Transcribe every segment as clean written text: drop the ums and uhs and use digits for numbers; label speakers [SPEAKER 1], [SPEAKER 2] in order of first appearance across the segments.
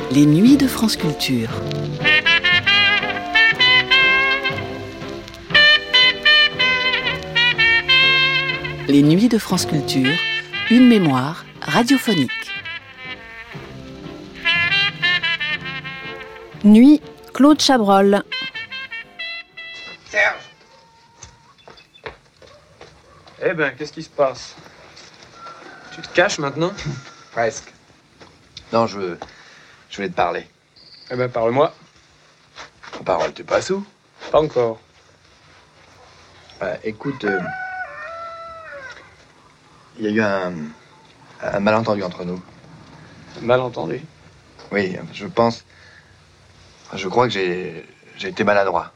[SPEAKER 1] Les nuits de France Culture. Les nuits de France Culture, une mémoire radiophonique.
[SPEAKER 2] Nuit, Claude Chabrol.
[SPEAKER 3] Serge! Eh ben, qu'est-ce qui se passe? Tu te caches maintenant?
[SPEAKER 4] Presque. Non, je voulais te parler.
[SPEAKER 3] Eh ben, parle-moi.
[SPEAKER 4] En parole, t'es pas sous?
[SPEAKER 3] Pas encore.
[SPEAKER 4] Écoute, il y a eu un malentendu entre nous.
[SPEAKER 3] Malentendu.
[SPEAKER 4] Oui, je crois que j'ai été maladroit.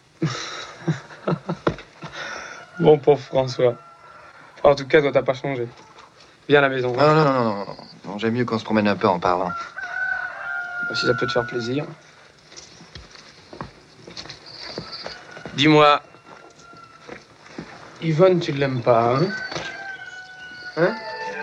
[SPEAKER 3] Bon pauvre François. En tout cas, toi, t'as pas changé. Viens à la maison.
[SPEAKER 4] Non, j'aime mieux qu'on se promène un peu en parlant.
[SPEAKER 3] Si ça peut te faire plaisir. Dis-moi, Yvonne, tu l'aimes pas, hein? Hein?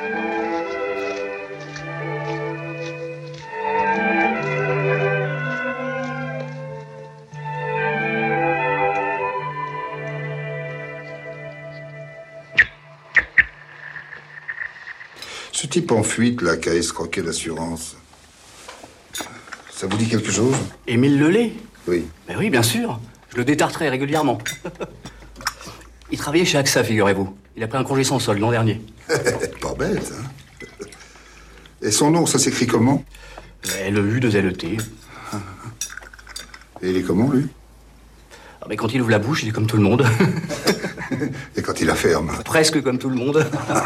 [SPEAKER 5] Ce type en fuite, là, qui a escroqué l'assurance, ça vous dit quelque chose?
[SPEAKER 6] Émile Lelay?
[SPEAKER 5] Oui.
[SPEAKER 6] Ben oui, bien sûr. Je le détartrais régulièrement. Il travaillait chez AXA, figurez-vous. Il a pris un congé sans solde l'an dernier.
[SPEAKER 5] Pas bête, hein? Et son nom, ça s'écrit comment?
[SPEAKER 6] L-E-U-2-L-E-T.
[SPEAKER 5] Et il est comment, lui?
[SPEAKER 6] Mais quand il ouvre la bouche, il est comme tout le monde.
[SPEAKER 5] Et quand il la ferme?
[SPEAKER 6] Presque comme tout le monde.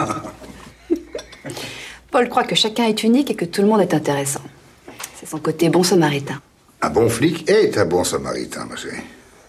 [SPEAKER 7] Paul croit que chacun est unique et que tout le monde est intéressant. C'est son côté bon samaritain.
[SPEAKER 5] Un bon flic est un bon samaritain, ma chérie.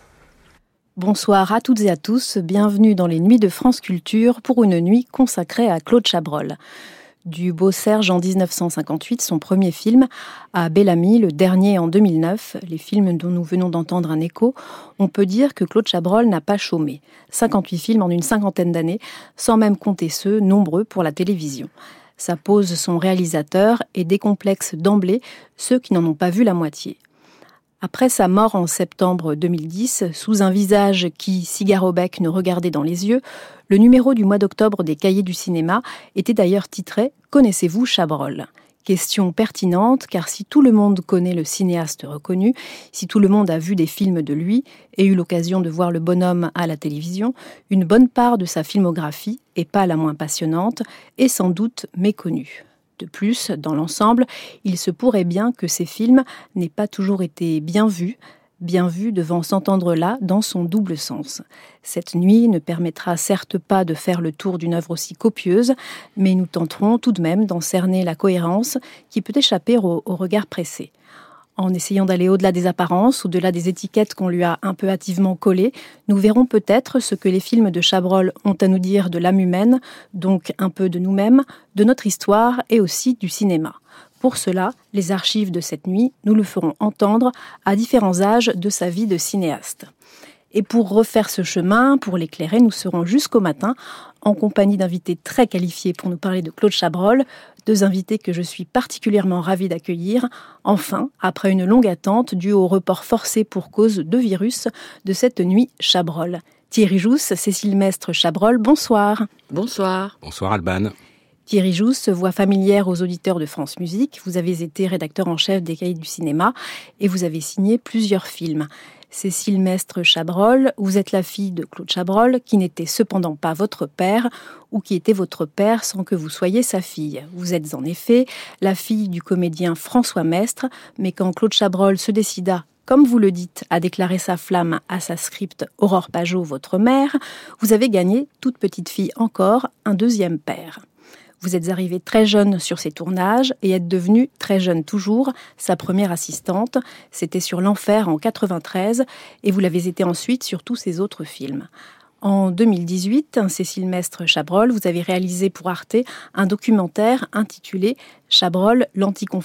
[SPEAKER 2] Bonsoir à toutes et à tous, bienvenue dans les Nuits de France Culture pour une nuit consacrée à Claude Chabrol. Du Beau Serge en 1958, son premier film, à Bel-Ami, le dernier en 2009, les films dont nous venons d'entendre un écho, on peut dire que Claude Chabrol n'a pas chômé. 58 films en une cinquantaine d'années, sans même compter ceux nombreux pour la télévision. Ça pose son réalisateur et décomplexe d'emblée ceux qui n'en ont pas vu la moitié. Après sa mort en septembre 2010, sous un visage qui, cigare au bec, nous regardait dans les yeux, le numéro du mois d'octobre des Cahiers du cinéma était d'ailleurs titré « Connaissez-vous Chabrol ?» Question pertinente, car si tout le monde connaît le cinéaste reconnu, si tout le monde a vu des films de lui et eu l'occasion de voir le bonhomme à la télévision, une bonne part de sa filmographie, et pas la moins passionnante, est sans doute méconnue. De plus, dans l'ensemble, il se pourrait bien que ces films n'aient pas toujours été bien vus devant s'entendre là dans son double sens. Cette nuit ne permettra certes pas de faire le tour d'une œuvre aussi copieuse, mais nous tenterons tout de même d'en cerner la cohérence qui peut échapper au regard pressé. En essayant d'aller au-delà des apparences, au-delà des étiquettes qu'on lui a un peu hâtivement collées, nous verrons peut-être ce que les films de Chabrol ont à nous dire de l'âme humaine, donc un peu de nous-mêmes, de notre histoire et aussi du cinéma. Pour cela, les archives de cette nuit, nous le ferons entendre à différents âges de sa vie de cinéaste. Et pour refaire ce chemin, pour l'éclairer, nous serons jusqu'au matin en compagnie d'invités très qualifiés pour nous parler de Claude Chabrol, deux invités que je suis particulièrement ravie d'accueillir, enfin, après une longue attente due au report forcé pour cause de virus de cette nuit Chabrol. Thierry Jousse, Cécile Mestre Chabrol, bonsoir.
[SPEAKER 8] Bonsoir. Bonsoir Alban.
[SPEAKER 2] Thierry Jousse, voix familière aux auditeurs de France Musique. Vous avez été rédacteur en chef des Cahiers du cinéma et vous avez signé plusieurs films. Cécile Mestre Chabrol, vous êtes la fille de Claude Chabrol, qui n'était cependant pas votre père, ou qui était votre père sans que vous soyez sa fille. Vous êtes en effet la fille du comédien François Mestre, mais quand Claude Chabrol se décida, comme vous le dites, à déclarer sa flamme à sa script Aurore Pajot, votre mère, vous avez gagné, toute petite fille encore, un deuxième père. Vous êtes arrivée très jeune sur ses tournages et êtes devenue, très jeune toujours, sa première assistante. C'était sur L'Enfer en 93 et vous l'avez été ensuite sur tous ses autres films. En 2018, Cécile Mestre Chabrol, vous avez réalisé pour Arte un documentaire intitulé « Chabrol, l'anticonformiste »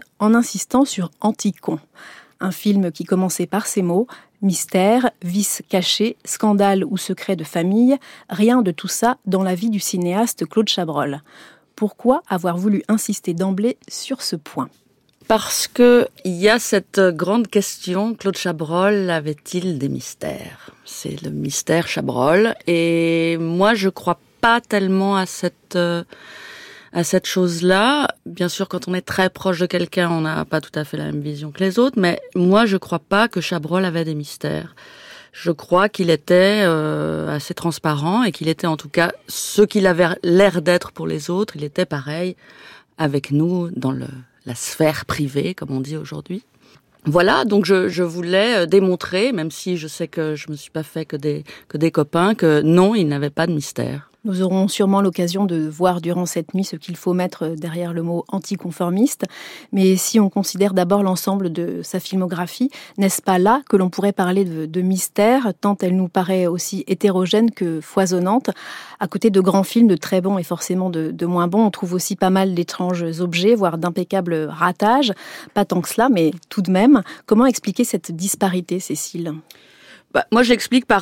[SPEAKER 2] en insistant sur « anticon ». Un film qui commençait par ces mots « Mystère, vice caché, scandale ou secret de famille, rien de tout ça dans la vie du cinéaste Claude Chabrol ». Pourquoi avoir voulu insister d'emblée sur ce point ?
[SPEAKER 9] Parce que il y a cette grande question, Claude Chabrol avait-il des mystères ? C'est le mystère Chabrol. Et moi, je crois pas tellement à cette chose-là. Bien sûr, quand on est très proche de quelqu'un, on n'a pas tout à fait la même vision que les autres. Mais moi, je crois pas que Chabrol avait des mystères. Je crois qu'il était assez transparent et qu'il était en tout cas ce qu'il avait l'air d'être pour les autres. Il était pareil avec nous dans la sphère privée, comme on dit aujourd'hui. Voilà, donc je voulais démontrer, même si je sais que je me suis pas fait que des copains, que non, il n'avait pas de mystère.
[SPEAKER 2] Nous aurons sûrement l'occasion de voir durant cette nuit ce qu'il faut mettre derrière le mot anticonformiste. Mais si on considère d'abord l'ensemble de sa filmographie, n'est-ce pas là que l'on pourrait parler de mystère, tant elle nous paraît aussi hétérogène que foisonnante. À côté de grands films de très bons et forcément de moins bons, on trouve aussi pas mal d'étranges objets, voire d'impeccables ratages. Pas tant que cela, mais tout de même. Comment expliquer cette disparité, Cécile ?
[SPEAKER 9] Moi, je l'explique par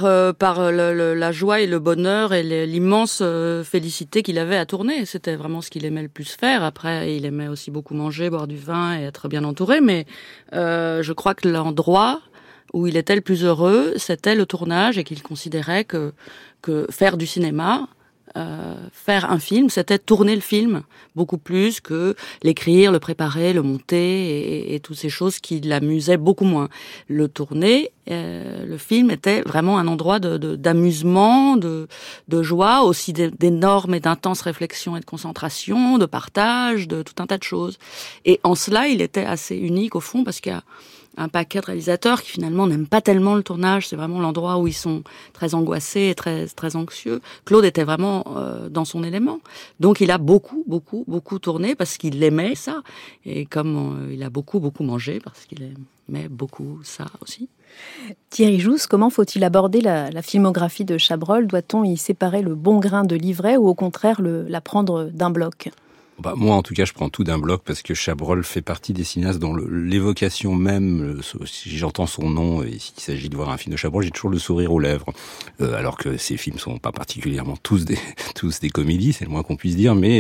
[SPEAKER 9] la joie et le bonheur et l'immense félicité qu'il avait à tourner. C'était vraiment ce qu'il aimait le plus faire. Après, il aimait aussi beaucoup manger, boire du vin et être bien entouré. Mais je crois que l'endroit où il était le plus heureux, c'était le tournage et qu'il considérait que faire du cinéma, faire un film, c'était tourner le film, beaucoup plus que l'écrire, le préparer, le monter et toutes ces choses qui l'amusaient beaucoup moins. Le tourner, le film était vraiment un endroit d'amusement, de joie, aussi d'énormes et d'intenses réflexions et de concentration, de partage, de tout un tas de choses. Et en cela, il était assez unique au fond, parce qu'il y a un paquet de réalisateurs qui finalement n'aiment pas tellement le tournage. C'est vraiment l'endroit où ils sont très angoissés et très, très anxieux. Claude était vraiment dans son élément. Donc il a beaucoup tourné parce qu'il aimait ça. Et comme il a beaucoup mangé parce qu'il aimait beaucoup ça aussi.
[SPEAKER 2] Thierry Jousse, comment faut-il aborder la filmographie de Chabrol ? Doit-on y séparer le bon grain de l'ivraie ou au contraire la prendre d'un bloc ?
[SPEAKER 8] Moi, en tout cas, je prends tout d'un bloc parce que Chabrol fait partie des cinéastes dont l'évocation même, si j'entends son nom et s'il s'agit de voir un film de Chabrol, j'ai toujours le sourire aux lèvres. Alors que ces films sont pas particulièrement tous des comédies, c'est le moins qu'on puisse dire, mais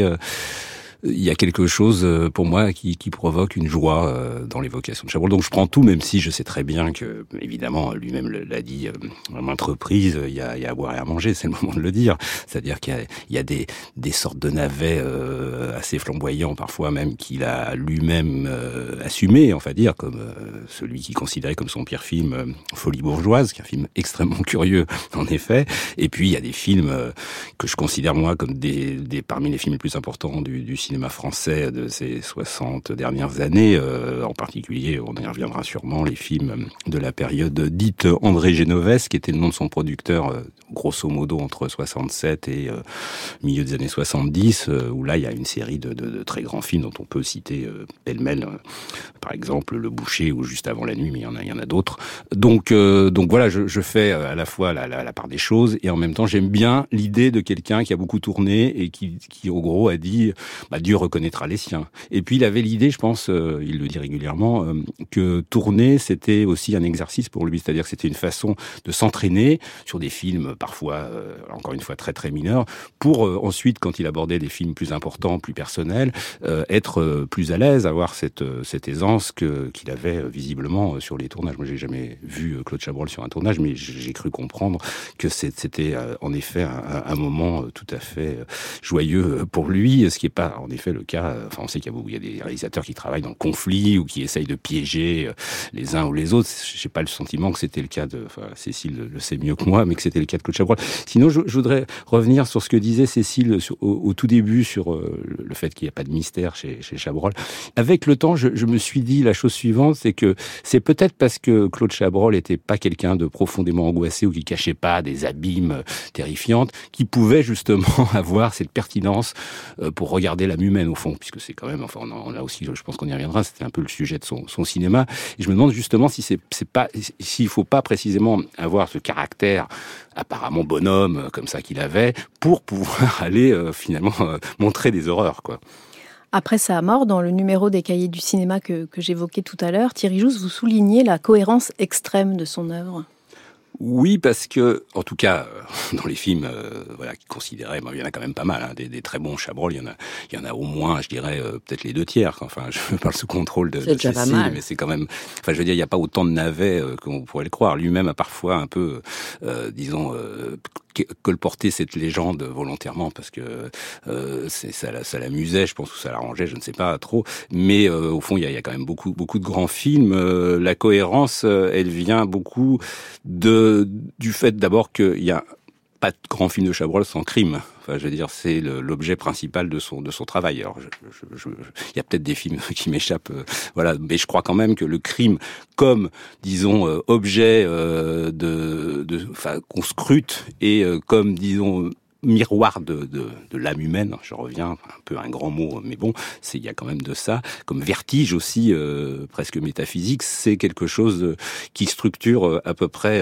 [SPEAKER 8] il y a quelque chose pour moi qui provoque une joie dans l'évocation de Chabrol. Donc je prends tout, même si je sais très bien que, évidemment, lui-même l'a dit à maintes reprises, il y a à boire et à manger, c'est le moment de le dire. C'est-à-dire qu'il y a des sortes de navets assez flamboyants, parfois même, qu'il a lui-même assumé, on va dire, comme celui qu'il considérait comme son pire film, Folie bourgeoise, qui est un film extrêmement curieux, en effet. Et puis il y a des films que je considère, moi, comme parmi les films les plus importants du cinéma français de ces 60 dernières années, en particulier, on y reviendra sûrement, les films de la période dite André Génovès, qui était le nom de son producteur, grosso modo entre 67 et milieu des années 70, où là il y a une série de très grands films dont on peut citer pêle-mêle, par exemple Le Boucher ou Juste avant la nuit, mais il y en a d'autres. Donc voilà, je fais à la fois la part des choses et en même temps j'aime bien l'idée de quelqu'un qui a beaucoup tourné et qui au gros a dit Dieu reconnaîtra les siens. Et puis il avait l'idée, je pense, il le dit régulièrement, que tourner c'était aussi un exercice pour lui, c'est-à-dire que c'était une façon de s'entraîner sur des films parfois, encore une fois, très très mineurs, pour ensuite, quand il abordait des films plus importants, plus personnels, être plus à l'aise, avoir cette aisance qu'il avait visiblement sur les tournages. Moi, j'ai jamais vu Claude Chabrol sur un tournage, mais j'ai cru comprendre que c'était en effet un moment tout à fait joyeux pour lui, ce qui n'est pas en effet le cas. Enfin, on sait qu'il y a des réalisateurs qui travaillent dans le conflit ou qui essayent de piéger les uns ou les autres. J'ai pas le sentiment que c'était le cas Cécile le sait mieux que moi, mais que c'était le cas de Claude Chabrol. Sinon, je voudrais revenir sur ce que disait Cécile au tout début sur le fait qu'il n'y a pas de mystère chez Chabrol. Avec le temps, je me suis dit la chose suivante, c'est que c'est peut-être parce que Claude Chabrol n'était pas quelqu'un de profondément angoissé ou qui cachait pas des abîmes terrifiantes, qui pouvait justement avoir cette pertinence pour regarder l'âme humaine au fond, puisque c'est quand même, enfin on a aussi, je pense qu'on y reviendra, c'était un peu le sujet de son cinéma. Et je me demande justement s'il faut pas précisément avoir ce caractère apparemment bonhomme comme ça qu'il avait pour pouvoir aller finalement montrer des horreurs, quoi.
[SPEAKER 2] Après sa mort, dans le numéro des Cahiers du cinéma que j'évoquais tout à l'heure, Thierry Jousse, vous soulignez la cohérence extrême de son œuvre.
[SPEAKER 8] Oui, parce que, en tout cas, dans les films, qui considéraient, il y en a quand même pas mal, hein, des très bons Chabrol, il y en a au moins, je dirais, peut-être les 2/3. Enfin, je parle sous contrôle de Cécile, mais c'est quand même, enfin, je veux dire, il n'y a pas autant de navets qu'on pourrait le croire. Lui-même a parfois un peu, colporté cette légende volontairement parce que ça l'amusait, je pense, ou ça l'arrangeait, je ne sais pas trop. Mais au fond, il y a quand même beaucoup de grands films. La cohérence, elle vient beaucoup du fait d'abord qu'il y a pas de grand film de Chabrol sans crime. Enfin, je veux dire, c'est l'objet principal de son travail. Alors, il y a peut-être des films qui m'échappent, mais je crois quand même que le crime, comme, disons, objet qu'on scrute et comme, disons, miroir de l'âme humaine, je reviens un peu à un grand mot, mais bon, il y a quand même de ça, comme vertige aussi, presque métaphysique, c'est quelque chose qui structure à peu près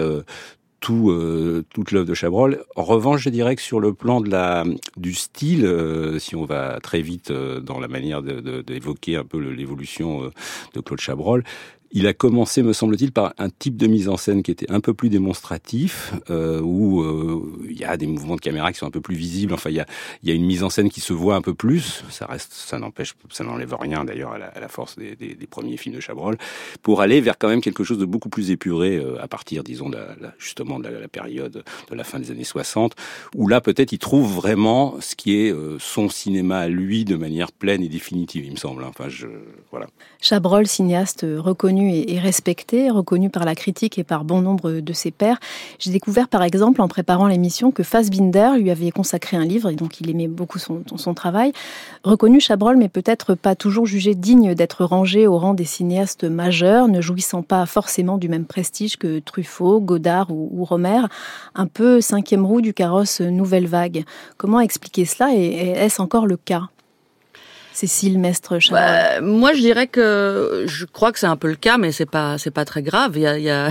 [SPEAKER 8] toute l'œuvre de Chabrol. En revanche, je dirais que sur le plan du style, si on va très vite dans la manière d'évoquer un peu l'évolution de Claude Chabrol, il a commencé, me semble-t-il, par un type de mise en scène qui était un peu plus démonstratif, où il y a des mouvements de caméra qui sont un peu plus visibles. Enfin, il y a une mise en scène qui se voit un peu plus. Ça n'enlève rien d'ailleurs à la force des premiers films de Chabrol, pour aller vers quand même quelque chose de beaucoup plus épuré à partir, disons, justement de la période de la fin des années 60, où là peut-être il trouve vraiment ce qui est son cinéma à lui de manière pleine et définitive, il me semble. Enfin, voilà.
[SPEAKER 2] Chabrol, cinéaste reconnu et respecté, reconnu par la critique et par bon nombre de ses pairs. J'ai découvert par exemple en préparant l'émission que Fassbinder lui avait consacré un livre et donc il aimait beaucoup son travail. Reconnu Chabrol, mais peut-être pas toujours jugé digne d'être rangé au rang des cinéastes majeurs, ne jouissant pas forcément du même prestige que Truffaut, Godard ou Romer, un peu cinquième roue du carrosse Nouvelle Vague. Comment expliquer cela et est-ce encore le cas ? Cécile Mestre-Chabrol.
[SPEAKER 9] Moi, je dirais que je crois que c'est un peu le cas, mais c'est pas très grave. Il y a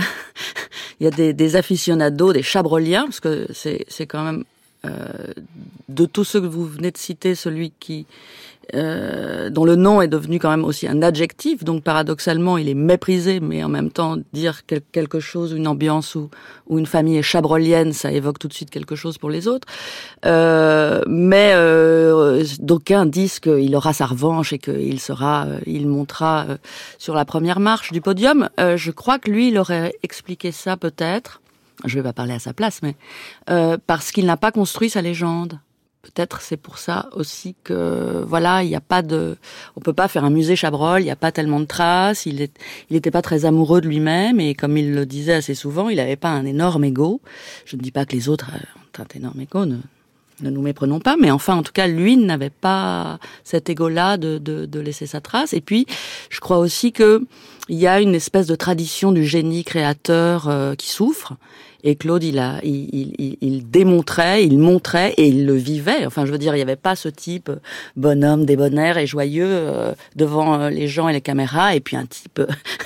[SPEAKER 9] des aficionados, des chabroliens, parce que c'est quand même de tous ceux que vous venez de citer, celui dont le nom est devenu quand même aussi un adjectif, donc paradoxalement il est méprisé, mais en même temps dire quelque chose, une ambiance où une famille est chabrolienne, ça évoque tout de suite quelque chose pour les autres. Mais d'aucuns disent qu'il aura sa revanche et il montera sur la première marche du podium. Je crois que lui, il aurait expliqué ça peut-être. Je vais pas parler à sa place, mais parce qu'il n'a pas construit sa légende. Peut-être c'est pour ça aussi que il y a pas on peut pas faire un musée Chabrol, il y a pas tellement de traces, il était pas très amoureux de lui-même et comme il le disait assez souvent, il avait pas un énorme ego. Je ne dis pas que les autres ont un énorme ego, ne nous méprenons pas, mais enfin en tout cas lui n'avait pas cet ego-là de laisser sa trace. Et puis je crois aussi que il y a une espèce de tradition du génie créateur qui souffre. Et Claude, il démontrait, il montrait et il le vivait. Enfin, je veux dire, il n'y avait pas ce type bonhomme, débonnaire et joyeux devant les gens et les caméras, et puis un type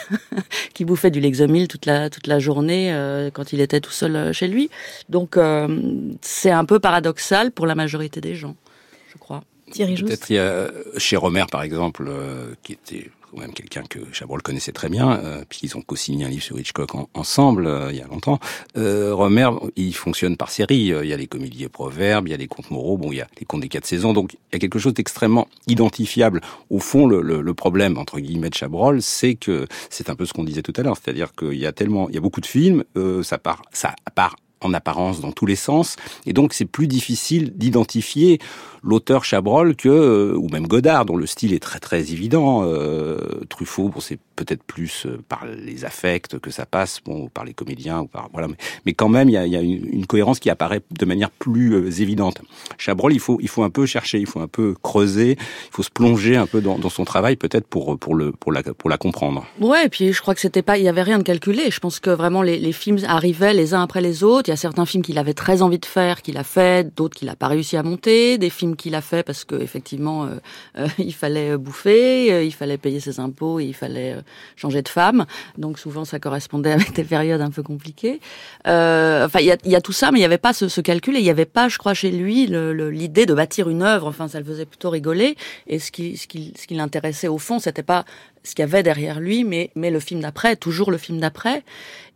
[SPEAKER 9] qui bouffait du Lexomil toute la journée quand il était tout seul chez lui. Donc, c'est un peu paradoxal pour la majorité des gens, je crois.
[SPEAKER 2] Thierry Joust.
[SPEAKER 8] Peut-être il y a chez Romer, par exemple, qui était quand même quelqu'un que Chabrol connaissait très bien, puisqu'ils ont co-signé un livre sur Hitchcock ensemble il y a longtemps. Romer, il fonctionne par série. Il y a les comédies et proverbes, il y a les contes moraux, il y a les contes des 4 saisons. Donc il y a quelque chose d'extrêmement identifiable. Au fond, le problème entre guillemets de Chabrol, c'est que c'est un peu ce qu'on disait tout à l'heure, c'est-à-dire qu'il y a beaucoup de films, ça part en apparence dans tous les sens, et donc c'est plus difficile d'identifier l'auteur Chabrol ou même Godard, dont le style est très très évident. Truffaut, c'est peut-être plus par les affects que ça passe, par les comédiens, mais quand même il y a une cohérence qui apparaît de manière plus évidente. Chabrol, il faut un peu chercher, il faut un peu creuser, il faut se plonger un peu dans son travail, peut-être pour la comprendre.
[SPEAKER 9] Ouais, et puis je crois que il y avait rien de calculé. Je pense que vraiment les films arrivaient les uns après les autres. Il y a certains films qu'il avait très envie de faire, qu'il a fait, d'autres qu'il a pas réussi à monter, des films qu'il a fait parce que effectivement il fallait bouffer, il fallait payer ses impôts, il fallait changer de femme. Donc souvent ça correspondait avec des périodes un peu compliquées. Enfin il y a tout ça, mais il y avait pas ce calcul et il y avait pas, je crois, chez lui l'idée de bâtir une œuvre. Enfin ça le faisait plutôt rigoler. Et ce qui l'intéressait au fond, c'était pas ce qu'il y avait derrière lui, mais le film d'après, toujours le film d'après.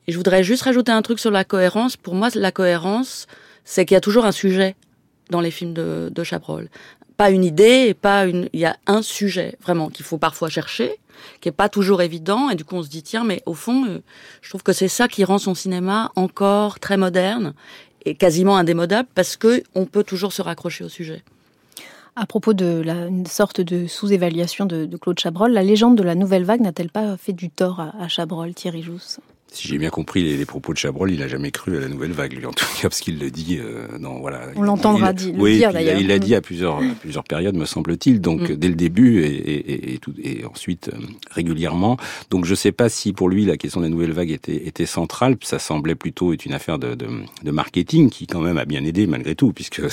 [SPEAKER 9] Et je voudrais juste rajouter un truc sur la cohérence. Pour moi, la cohérence, c'est qu'il y a toujours un sujet dans les films de Chabrol. Pas une idée, il y a un sujet, vraiment, qu'il faut parfois chercher, qui est pas toujours évident, et du coup on se dit, tiens, mais au fond, je trouve que c'est ça qui rend son cinéma encore très moderne, et quasiment indémodable, parce que on peut toujours se raccrocher au sujet.
[SPEAKER 2] À propos de une sorte de sous-évaluation de Claude Chabrol, la légende de la Nouvelle Vague n'a-t-elle pas fait du tort à Chabrol, Thierry Jousse ?
[SPEAKER 8] Si j'ai bien compris les propos de Chabrol, il a jamais cru à la Nouvelle Vague, lui, en tout cas, parce qu'il le dit.
[SPEAKER 2] On l'entendra dire d'ailleurs.
[SPEAKER 8] Il l'a dit à plusieurs périodes, me semble-t-il. Donc dès le début et ensuite régulièrement. Donc je sais pas si pour lui la question de la Nouvelle Vague était centrale. Ça semblait plutôt être une affaire de marketing qui quand même a bien aidé malgré tout, puisque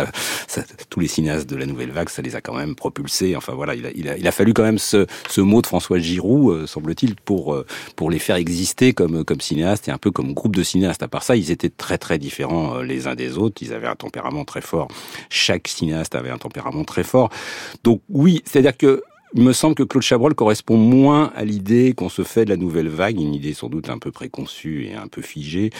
[SPEAKER 8] tous les cinéastes de la Nouvelle Vague, ça les a quand même propulsés. Enfin voilà, il a fallu quand même ce mot de François Giroud, semble-t-il, pour les faire exister comme cinéastes et un peu comme groupe de cinéastes. À part ça, ils étaient très très différents les uns des autres. Ils avaient un tempérament très fort. Chaque cinéaste avait un tempérament très fort. Donc oui, c'est-à-dire que il me semble que Claude Chabrol correspond moins à l'idée qu'on se fait de la Nouvelle Vague, une idée sans doute un peu préconçue et un peu figée,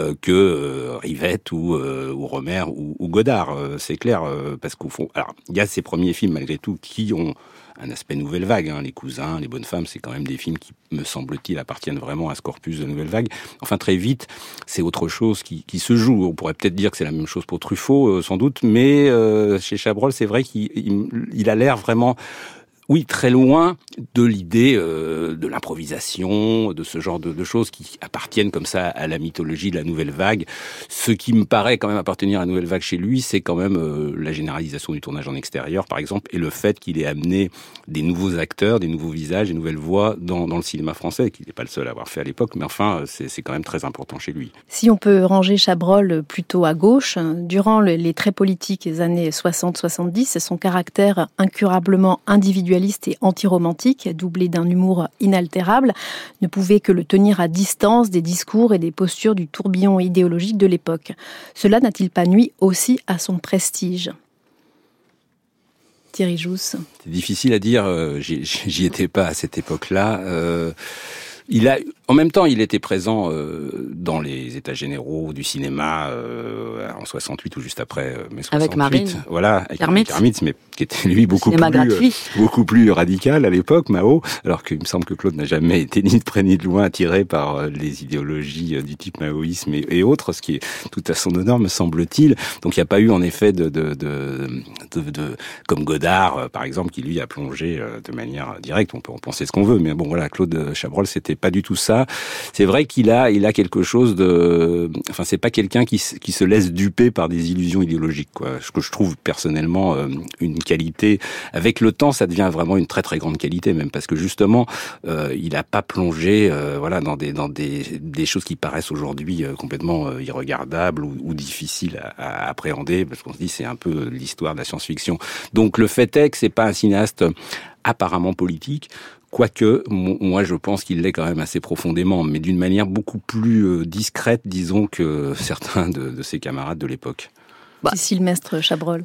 [SPEAKER 8] que Rivette ou Romer ou Godard. C'est clair, parce qu'au fond, alors il y a ces premiers films malgré tout qui ont un aspect Nouvelle Vague, Les Cousins, Les Bonnes Femmes, c'est quand même des films qui, me semble-t-il, appartiennent vraiment à ce corpus de Nouvelle Vague. Enfin, très vite, c'est autre chose qui se joue. On pourrait peut-être dire que c'est la même chose pour Truffaut, sans doute, mais chez Chabrol, c'est vrai qu'il a l'air vraiment... Oui, très loin de l'idée de l'improvisation, de ce genre de choses qui appartiennent comme ça à la mythologie de la Nouvelle Vague. Ce qui me paraît quand même appartenir à la Nouvelle Vague chez lui, c'est quand même la généralisation du tournage en extérieur, par exemple, et le fait qu'il ait amené des nouveaux acteurs, des nouveaux visages, des nouvelles voix dans le cinéma français, qu'il n'est pas le seul à avoir fait à l'époque, mais enfin, c'est quand même très important chez lui.
[SPEAKER 2] Si on peut ranger Chabrol plutôt à gauche, durant les très politiques années 60-70, son caractère incurablement individualiste et anti-romantique, doublé d'un humour inaltérable, ne pouvait que le tenir à distance des discours et des postures du tourbillon idéologique de l'époque. Cela n'a-t-il pas nui aussi à son prestige ? Thierry Jousse.
[SPEAKER 8] C'est difficile à dire, j'y étais pas à cette époque-là. En même temps, il était présent dans les états généraux du cinéma en 68 ou juste après mai 68.
[SPEAKER 9] Avec Marine.
[SPEAKER 8] Voilà, avec Kermitz, mais qui était lui beaucoup plus radical à l'époque, Mao. Alors qu'il me semble que Claude n'a jamais été ni de près ni de loin attiré par les idéologies du type maoïsme et autres, ce qui est tout à son honneur, me semble-t-il. Donc il n'y a pas eu en effet comme Godard, par exemple, qui lui a plongé de manière directe. On peut en penser ce qu'on veut, mais bon voilà, Claude Chabrol, c'était pas du tout ça. C'est vrai qu'il a quelque chose de... Enfin, c'est pas quelqu'un qui se laisse duper par des illusions idéologiques, quoi. Ce que je trouve personnellement une qualité. Avec le temps, ça devient vraiment une très très grande qualité, même parce que justement, il a pas plongé, dans des choses qui paraissent aujourd'hui complètement irregardables ou difficiles à appréhender, parce qu'on se dit c'est un peu l'histoire de la science-fiction. Donc le fait est que c'est pas un cinéaste apparemment politique. Quoique, moi, je pense qu'il l'est quand même assez profondément, mais d'une manière beaucoup plus discrète, disons, que certains de ses camarades de l'époque.
[SPEAKER 2] Cécile Mestre Chabrol.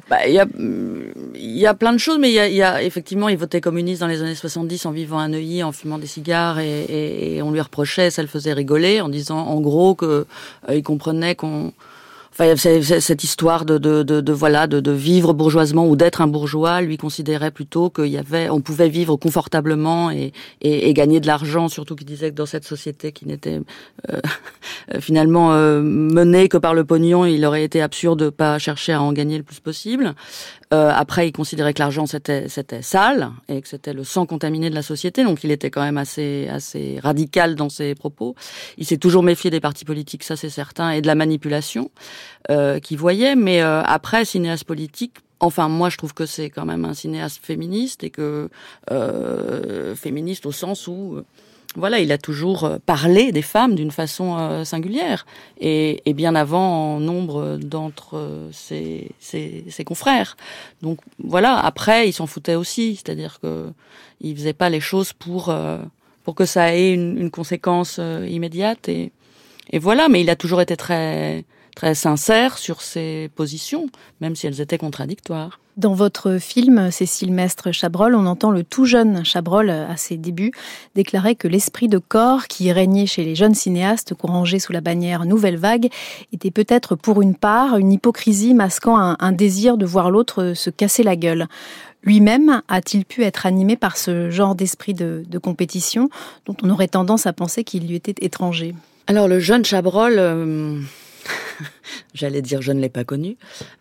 [SPEAKER 9] Il y a plein de choses, mais il y a effectivement, il votait communiste dans les années 70 en vivant à Neuilly, en fumant des cigares, et on lui reprochait, ça le faisait rigoler, en disant, en gros, que il comprenait qu'on... Enfin, cette histoire de vivre bourgeoisement ou d'être un bourgeois, lui considérait plutôt on pouvait vivre confortablement et gagner de l'argent, surtout qu'il disait que dans cette société qui n'était finalement menée que par le pognon, il aurait été absurde de pas chercher à en gagner le plus possible. Après, il considérait que l'argent c'était sale et que c'était le sang contaminé de la société, donc il était quand même assez radical dans ses propos. Il s'est toujours méfié des partis politiques, ça c'est certain, et de la manipulation qu'il voyait. Mais après, cinéaste politique, enfin moi je trouve que c'est quand même un cinéaste féministe et que féministe au sens où voilà, il a toujours parlé des femmes d'une façon singulière et bien avant nombre d'entre ses confrères. Donc voilà, après il s'en foutait aussi, c'est-à-dire que il faisait pas les choses pour que ça ait une conséquence immédiate et voilà, mais il a toujours été très très sincère sur ses positions, même si elles étaient contradictoires.
[SPEAKER 2] Dans votre film, Cécile Mestre-Chabrol, on entend le tout jeune Chabrol, à ses débuts, déclarer que l'esprit de corps qui régnait chez les jeunes cinéastes qu'on rangeait sous la bannière Nouvelle Vague était peut-être pour une part une hypocrisie masquant un désir de voir l'autre se casser la gueule. Lui-même a-t-il pu être animé par ce genre d'esprit de compétition dont on aurait tendance à penser qu'il lui était étranger ?
[SPEAKER 9] Alors le jeune Chabrol... J'allais dire je ne l'ai pas connu.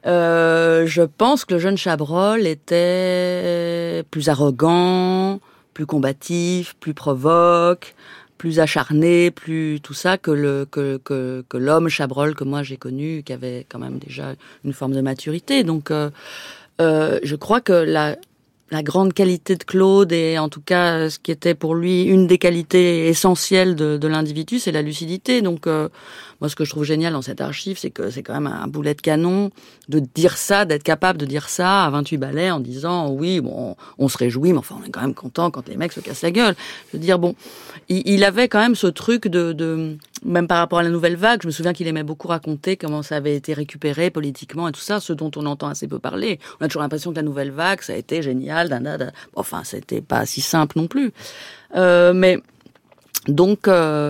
[SPEAKER 9] Je pense que le jeune Chabrol était plus arrogant, plus combatif, plus provoque, plus acharné, plus tout ça que l'homme Chabrol que moi j'ai connu, qui avait quand même déjà une forme de maturité. Donc je crois que la grande qualité de Claude, et en tout cas ce qui était pour lui une des qualités essentielles de l'individu, c'est la lucidité. Donc moi ce que je trouve génial dans cette archive, c'est que c'est quand même un boulet de canon de dire ça, d'être capable de dire ça à 28 ballets en disant oui, bon, on se réjouit, mais enfin on est quand même content quand les mecs se cassent la gueule. Je veux dire, bon, il avait quand même ce truc de même par rapport à la Nouvelle Vague, je me souviens qu'il aimait beaucoup raconter comment ça avait été récupéré politiquement et tout ça, ce dont on entend assez peu parler. On a toujours l'impression que la Nouvelle Vague, ça a été génial, enfin, c'était pas si simple non plus. Mais donc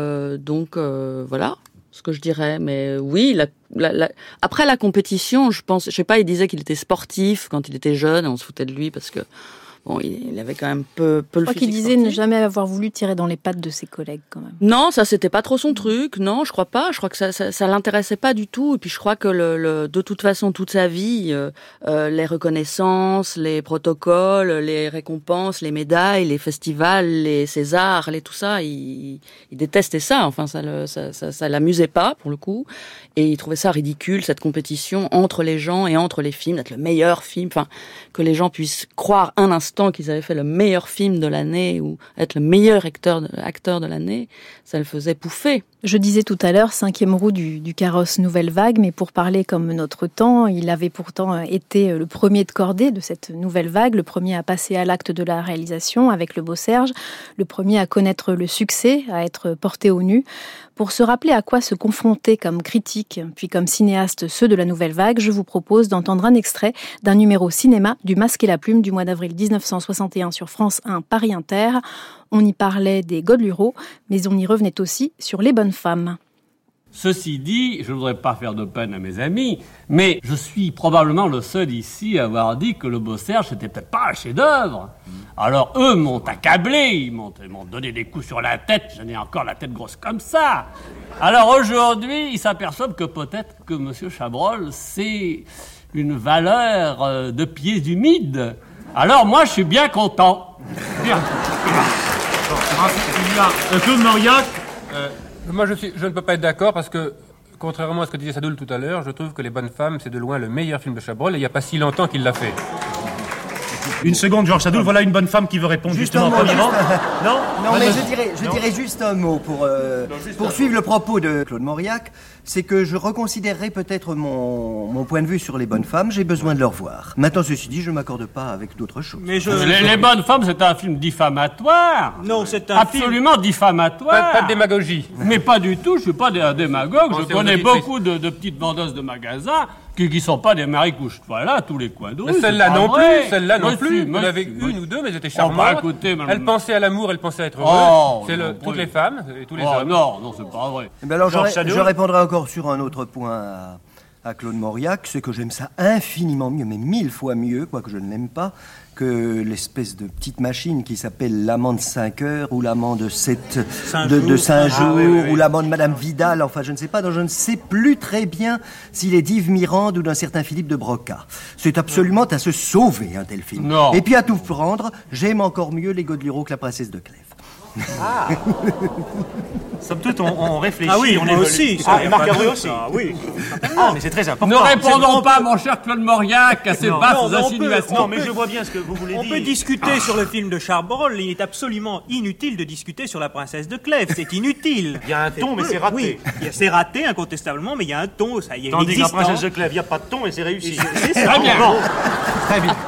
[SPEAKER 9] voilà ce que je dirais. Mais oui, après la compétition, je sais pas, il disait qu'il était sportif quand il était jeune, on se foutait de lui parce que bon, il avait quand même peu le physique. Je crois
[SPEAKER 2] qu'il disait ne jamais avoir voulu tirer dans les pattes de ses collègues, quand même.
[SPEAKER 9] Non, ça, c'était pas trop son truc. Non, je crois pas. Je crois que ça l'intéressait pas du tout. Et puis, je crois que de toute façon, toute sa vie, les reconnaissances, les protocoles, les récompenses, les médailles, les festivals, les Césars, tout ça, il détestait ça. Enfin, ça l'amusait pas, pour le coup. Et il trouvait ça ridicule, cette compétition entre les gens et entre les films, d'être le meilleur film. Enfin, que les gens puissent croire un instant qu'ils avaient fait le meilleur film de l'année ou être le meilleur acteur de l'année, ça le faisait pouffer.
[SPEAKER 2] Je disais tout à l'heure, 5e roue du carrosse Nouvelle Vague, mais pour parler comme notre temps, il avait pourtant été le premier de cordée de cette Nouvelle Vague, le premier à passer à l'acte de la réalisation avec le Beau Serge, le premier à connaître le succès, à être porté au nu. Pour se rappeler à quoi se confrontaient comme critique, puis comme cinéaste ceux de la Nouvelle Vague, je vous propose d'entendre un extrait d'un numéro cinéma du Masque et la Plume du mois d'avril 1961 sur France 1 Paris Inter. On y parlait des Godelureaux, mais on y revenait aussi sur les bonnes femmes.
[SPEAKER 10] Ceci dit, je ne voudrais pas faire de peine à mes amis, mais je suis probablement le seul ici à avoir dit que le Beau Serge, c'était peut-être pas un chef-d'œuvre. Alors eux m'ont accablé, ils m'ont donné des coups sur la tête, j'en ai encore la tête grosse comme ça. Alors aujourd'hui, ils s'aperçoivent que peut-être que M. Chabrol, c'est une valeur de pieds humides. Alors moi, je suis bien content. Bien.
[SPEAKER 11] Claude Mauriac, moi je ne peux pas être d'accord parce que, contrairement à ce que disait Sadoul tout à l'heure, je trouve que Les Bonnes Femmes, c'est de loin le meilleur film de Chabrol et il n'y a pas si longtemps qu'il l'a fait.
[SPEAKER 12] Une seconde, Georges Sadoul, voilà une bonne femme qui veut répondre justement premièrement.
[SPEAKER 13] Non, mais je dirais juste un mot pour suivre le propos de Claude Mauriac. C'est que je reconsidérerai peut-être mon point de vue sur Les Bonnes Femmes. J'ai besoin de le revoir. Maintenant, ceci dit, je ne m'accorde pas avec d'autres choses.
[SPEAKER 10] Mais les Bonnes Femmes, c'est un film diffamatoire.
[SPEAKER 11] Non, c'est un
[SPEAKER 10] absolument film diffamatoire.
[SPEAKER 11] Pas de démagogie.
[SPEAKER 10] Mais pas du tout, je suis pas un démagogue. Je connais beaucoup de petites vendeuses de magasins qui sont pas des Marie-Couche. Voilà, tous les coins de rue.
[SPEAKER 11] Celle-là non plus. Vous en avez une ou deux, mais elles étaient charmantes. Elle pensait à l'amour, elle pensait à être heureuse. C'est toutes les femmes et tous les hommes.
[SPEAKER 10] Non, c'est pas vrai.
[SPEAKER 13] Ben alors, je répondrai encore sur un autre point à Claude Mauriac, c'est que j'aime ça infiniment mieux, mais 1000 fois mieux, quoique je ne l'aime pas, que l'espèce de petite machine qui s'appelle l'amant de 5 heures ou l'amant de 7 de Saint-Jour ou l'amant de Madame Vidal, enfin je ne sais pas, donc je ne sais plus très bien s'il est d'Yves Mirande ou d'un certain Philippe de Broca. C'est absolument à se sauver un tel film.
[SPEAKER 10] Non.
[SPEAKER 13] Et puis à tout prendre, j'aime encore mieux les Godelureaux que la princesse de Clèves.
[SPEAKER 12] Ah. Somme toute, on réfléchit,
[SPEAKER 11] on évolue.
[SPEAKER 12] Aussi.
[SPEAKER 11] Et Marc Avril aussi.
[SPEAKER 12] Oui. Ah, mais c'est très important.
[SPEAKER 10] Ne répondons pas, mon cher Claude Mauriac, à ces basses insinuations.
[SPEAKER 12] Non, mais je vois bien ce que vous voulez dire.
[SPEAKER 11] On peut discuter sur le film de Chabrol. Il est absolument inutile de discuter sur la princesse de Clèves. C'est inutile.
[SPEAKER 12] Il y a un ton, mais c'est raté.
[SPEAKER 11] Oui, c'est raté incontestablement, mais il y a un ton. Ça, il y a
[SPEAKER 12] Tandis que la princesse de Clèves, il n'y a pas de ton et c'est réussi.
[SPEAKER 11] C'est ça.
[SPEAKER 10] Très bien.
[SPEAKER 12] Très bien.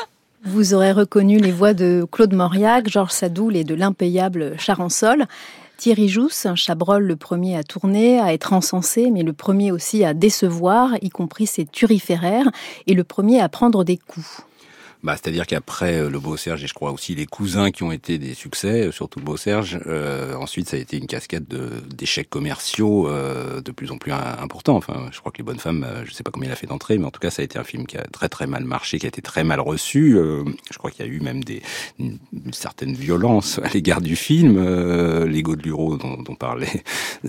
[SPEAKER 2] Vous aurez reconnu les voix de Claude Mauriac, Georges Sadoul et de l'impayable Charançol. Thierry Jousse, Chabrol, le premier à tourner, à être encensé, mais le premier aussi à décevoir, y compris ses turiféraires, et le premier à prendre des coups.
[SPEAKER 8] C'est-à-dire qu'après Le Beau Serge et je crois aussi Les Cousins qui ont été des succès, surtout Le Beau Serge, ensuite ça a été une cascade d'échecs commerciaux de plus en plus importants. Enfin, je crois que Les Bonnes Femmes, je sais pas combien il a fait d'entrées, mais en tout cas ça a été un film qui a très très mal marché, qui a été très mal reçu. Je crois qu'il y a eu même une certaine violence à l'égard du film. L'ego de Luro dont parlaient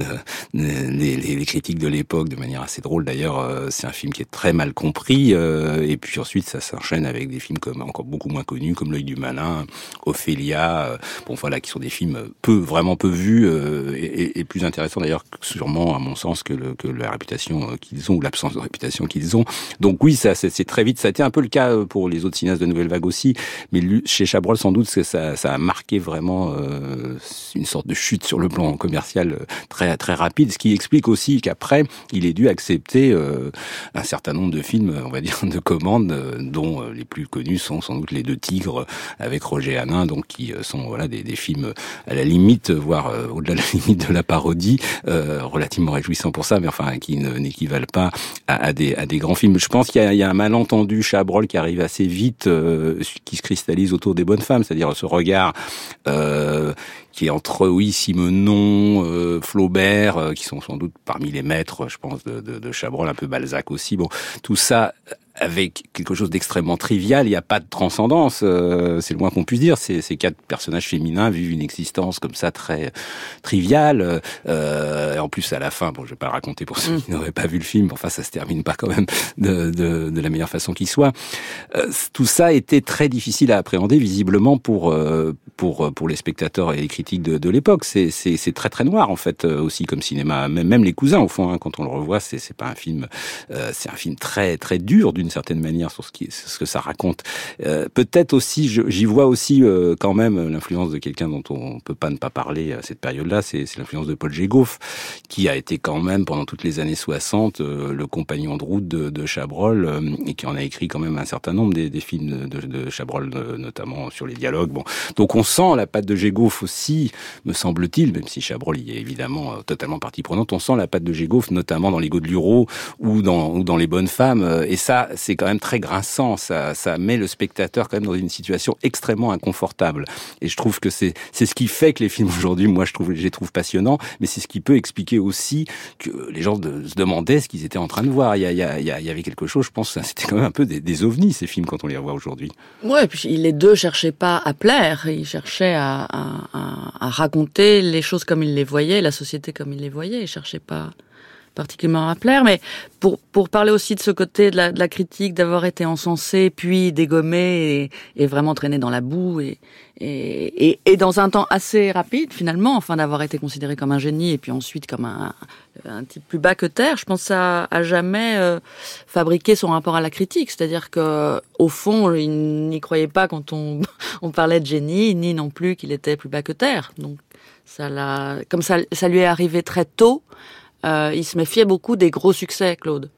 [SPEAKER 8] les critiques de l'époque de manière assez drôle d'ailleurs. C'est un film qui est très mal compris. Et puis ensuite ça s'enchaîne avec des films comme encore beaucoup moins connus, comme L'Œil du Malin, Ophélia, qui sont des films vraiment peu vus et plus intéressants d'ailleurs, sûrement à mon sens que la réputation qu'ils ont ou l'absence de réputation qu'ils ont. Donc oui, ça c'est très vite. Ça a été un peu le cas pour les autres cinéastes de Nouvelle Vague aussi, mais chez Chabrol sans doute que ça a marqué vraiment une sorte de chute sur le plan commercial très très rapide, ce qui explique aussi qu'après il ait dû accepter un certain nombre de films, on va dire, de commande, dont les plus connus sont sans doute Les Deux Tigres avec Roger Hanin, donc qui sont des films à la limite, voire au-delà de la limite de la parodie, relativement réjouissants pour ça, mais enfin qui n'équivalent pas à des grands films. Je pense qu'il y a un malentendu Chabrol qui arrive assez vite, qui se cristallise autour des Bonnes Femmes, c'est-à-dire ce regard qui est entre Simenon, Flaubert, qui sont sans doute parmi les maîtres, je pense, de Chabrol, un peu Balzac aussi. Bon, tout ça avec quelque chose d'extrêmement trivial, il n'y a pas de transcendance, c'est le moins qu'on puisse dire. Ces 4 personnages féminins vivent une existence comme ça très triviale. Et en plus, à la fin, je vais pas le raconter pour ceux qui n'auraient pas vu le film, enfin ça se termine pas quand même de la meilleure façon qui soit. Tout ça était très difficile à appréhender visiblement pour les spectateurs et les critiques de l'époque. C'est très très noir en fait aussi comme cinéma. Même Les Cousins au fond, quand on le revoit, c'est pas un film, c'est un film très très dur d'une certaine manière sur ce que ça raconte. Peut-être aussi, j'y vois aussi quand même l'influence de quelqu'un dont on peut pas ne pas parler à cette période-là, c'est l'influence de Paul Gégoff, qui a été quand même pendant toutes les années 60 le compagnon de route de Chabrol et qui en a écrit quand même un certain nombre des films de Chabrol, notamment sur les dialogues. Bon, donc on sent la patte de Gégoff aussi, me semble-t-il, même si Chabrol y est évidemment totalement partie prenante, on sent la patte de Gégoff notamment dans L'Ego de Luro ou dans Les Bonnes Femmes, et ça c'est quand même très grinçant, ça met le spectateur quand même dans une situation extrêmement inconfortable. Et je trouve que c'est ce qui fait que les films aujourd'hui, moi je les trouve passionnants, mais c'est ce qui peut expliquer aussi que les gens se demandaient ce qu'ils étaient en train de voir. Il y avait quelque chose, je pense, c'était quand même un peu des ovnis ces films quand on les revoit aujourd'hui.
[SPEAKER 9] Ouais, et puis les deux cherchaient pas à plaire, ils cherchaient à raconter les choses comme ils les voyaient, la société comme ils les voyaient, ils cherchaient pas particulièrement à plaire, mais pour parler aussi de ce côté de la critique, d'avoir été encensé, puis dégommé et vraiment traîné dans la boue et dans un temps assez rapide finalement, enfin d'avoir été considéré comme un génie et puis ensuite comme un type plus bas que terre, je pense que ça a jamais fabriqué son rapport à la critique, c'est-à-dire que au fond il n'y croyait pas quand on parlait de génie, ni non plus qu'il était plus bas que terre. Donc comme ça lui est arrivé très tôt. Il se méfiait beaucoup des gros succès, Claude.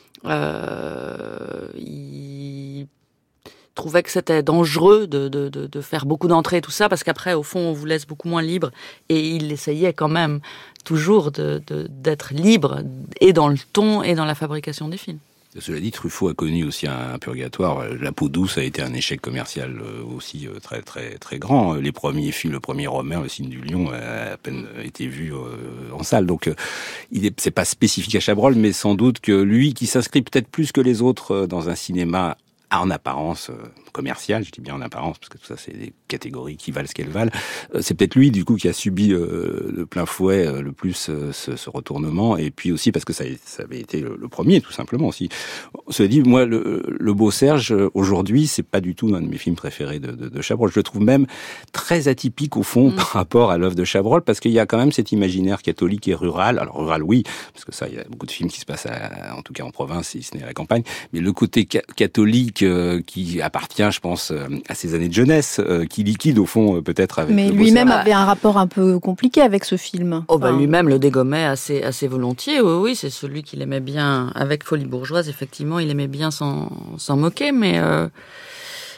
[SPEAKER 9] Il trouvait que c'était dangereux de faire beaucoup d'entrées et tout ça, parce qu'après, au fond, on vous laisse beaucoup moins libre. Et il essayait quand même toujours d'être libre, et dans le ton, et dans la fabrication des films.
[SPEAKER 8] Cela dit, Truffaut a connu aussi un purgatoire. La peau douce a été un échec commercial aussi très très très grand. Les premiers films, le premier Romain, Le Signe du Lion, a à peine été vu en salle. Donc, c'est pas spécifique à Chabrol, mais sans doute que lui, qui s'inscrit peut-être plus que les autres dans un cinéma en apparence commercial, je dis bien en apparence parce que tout ça c'est des catégories qui valent ce qu'elles valent, c'est peut-être lui du coup qui a subi le plein fouet le plus ce retournement, et puis aussi parce que ça avait été le premier tout simplement aussi. Cela dit, moi le Beau Serge aujourd'hui c'est pas du tout un de mes films préférés de Chabrol. Je le trouve même très atypique au fond par rapport à l'œuvre de Chabrol, parce qu'il y a quand même cet imaginaire catholique et rural. Alors rural oui, parce que ça il y a beaucoup de films qui se passent en tout cas en province si ce n'est à la campagne, mais le côté catholique qui appartient, je pense, à ses années de jeunesse, qui liquide au fond peut-être avec.
[SPEAKER 2] Mais lui-même avait un rapport un peu compliqué avec ce film.
[SPEAKER 9] Lui-même le dégommait assez volontiers. Oui, c'est celui qu'il aimait bien avec Folie bourgeoise. Effectivement, il aimait bien s'en moquer, mais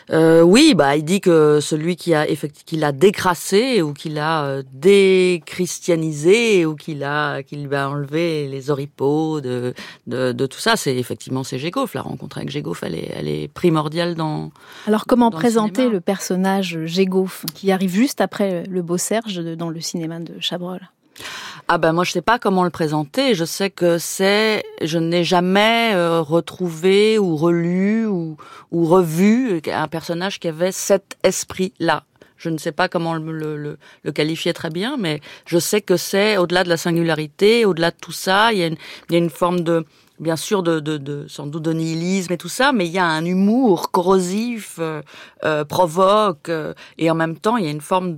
[SPEAKER 9] Oui, il dit que celui qui l'a décrassé ou qui l'a déchristianisé ou qui lui a enlevé les oripeaux de tout ça, c'est Chekhov. La rencontre avec Chekhov, elle est primordiale dans.
[SPEAKER 2] Alors comment présenter le personnage Chekhov qui arrive juste après le Beau Serge dans le cinéma de Chabrol?
[SPEAKER 9] Moi je sais pas comment le présenter. Je sais que je n'ai jamais retrouvé ou relu ou revu un personnage qui avait cet esprit-là. Je ne sais pas comment le qualifier très bien, mais je sais que c'est au-delà de la singularité, au-delà de tout ça, il y a une forme de, bien sûr, sans doute de nihilisme et tout ça, mais il y a un humour corrosif, provoque, et en même temps il y a une forme